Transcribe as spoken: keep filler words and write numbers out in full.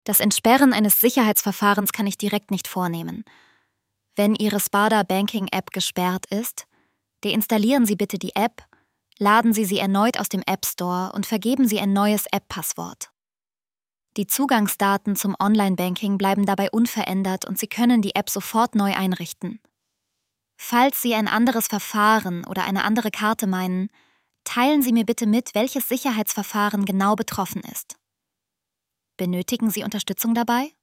Das Entsperren eines Sicherheitsverfahrens kann ich direkt nicht vornehmen. Wenn Ihre Sparda Banking App gesperrt ist, deinstallieren Sie bitte die App, laden Sie sie erneut aus dem App Store und vergeben Sie ein neues App-Passwort. Die Zugangsdaten zum Online-Banking bleiben dabei unverändert und Sie können die App sofort neu einrichten. Falls Sie ein anderes Verfahren oder eine andere Karte meinen, teilen Sie mir bitte mit, welches Sicherheitsverfahren genau betroffen ist. Benötigen Sie Unterstützung dabei?